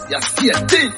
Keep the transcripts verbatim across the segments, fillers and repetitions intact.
You see a thing.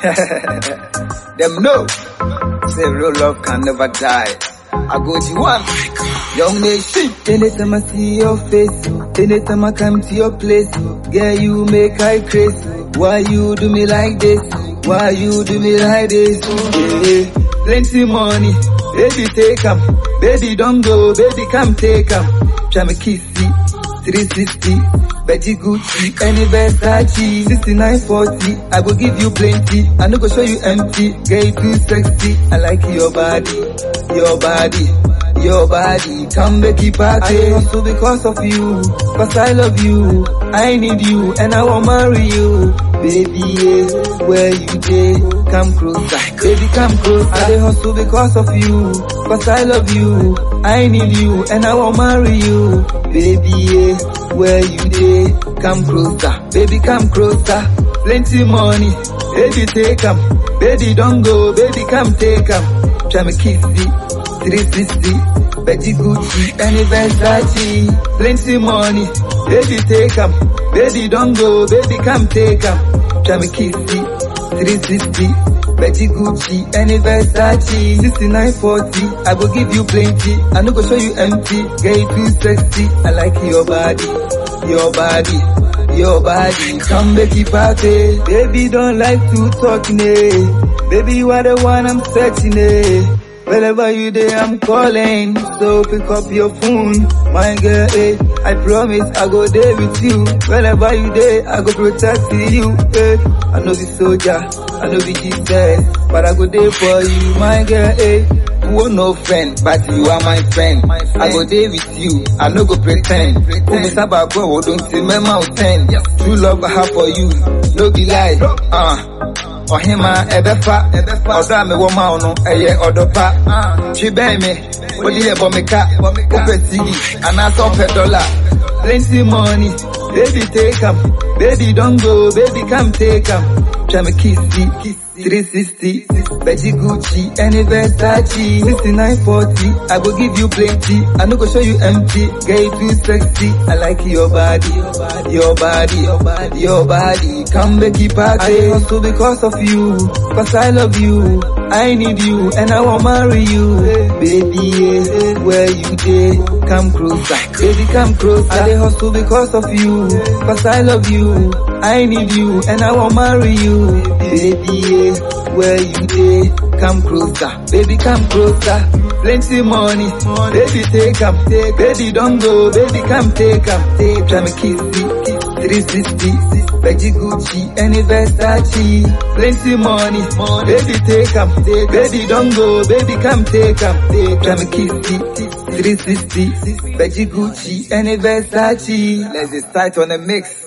Them know. Say real love can never die. I go to one. Young nation. Anytime I see your face, anytime I come to your place, girl, you make I crazy. Why you do me like this? Why you do me like this? Yeah. Plenty money, baby take 'em. Baby don't go, baby come take 'em. Try me kissy, three sixty. Betty Gucci, any Versace, sixty-nine forty. I will give you plenty. I no go show you empty. Girl, you too sexy. I like your body, your body, your body. Come make it party. I hustle because of you, cause I love you. I need you, and I won't marry you. Baby, yeah, where you dey? Come closer, baby, come closer. I hustle because of you, cause I love you. I need you, and I won't marry you. Baby, yeah, where you dey? Come closer, baby, come closer. Plenty money, baby, take 'em. Baby, don't go, baby, come take 'em. Try me kissy, three sixty. Betty Gucci, any Versace. Plenty money, baby, take 'em. Baby, don't go, baby, come take 'em. Try me kissy, three sixty. Betty Gucci, any Versace, sixty-nine forty. I will give you plenty. I no go show you empty. Girl, you too sexy. I like your body, your body, your body. Come make it party. Baby, don't like to talk, eh. Baby, you are the one I'm searching, eh. Wherever you there, I'm calling. So pick up your phone, my girl, eh. I promise I go there with you. Wherever you there, I go protect you, eh. I know the soldier, I know the Jesus, but I go there for you, my girl, eh. You are no friend, but you are my friend. My friend. I go there with you, I no go pretend. Pretend. Oh, don't see my mountain. Yes. True love I have for you, no be lie. Uh. Oh hima ebefa, oda me woma ono, eye odopa. She buy me, odi ebo me ka, ope T V, and I saw per dollar. Plenty money, baby take 'em. Baby don't go, baby come take 'em. Try me kissy, three sixty. Betty Gucci, any Versace, sixty-nine forty. I will give you plenty. I no go show you empty. Girl, you too sexy. I like your body, your body, your body, your body. Come make it party. I hustle because of you, cause I love you. I need you, and I won't marry you. Baby, yeah, where you dey? Come closer, baby, come closer. I hustle because of you, cause I love you. I need you, and I won't marry you. Baby, yeah, where you dey? Come closer, baby, come closer. Plenty money, baby, take 'em. Baby, don't go, baby, come take 'em. Try me kissy, three sixty. Betty Gucci, any Versace. Plenty money, baby, take 'em. Baby, don't go, baby, come take 'em. Try me kissy, three sixty. Betty Gucci, any Versace. Let's start on the mix.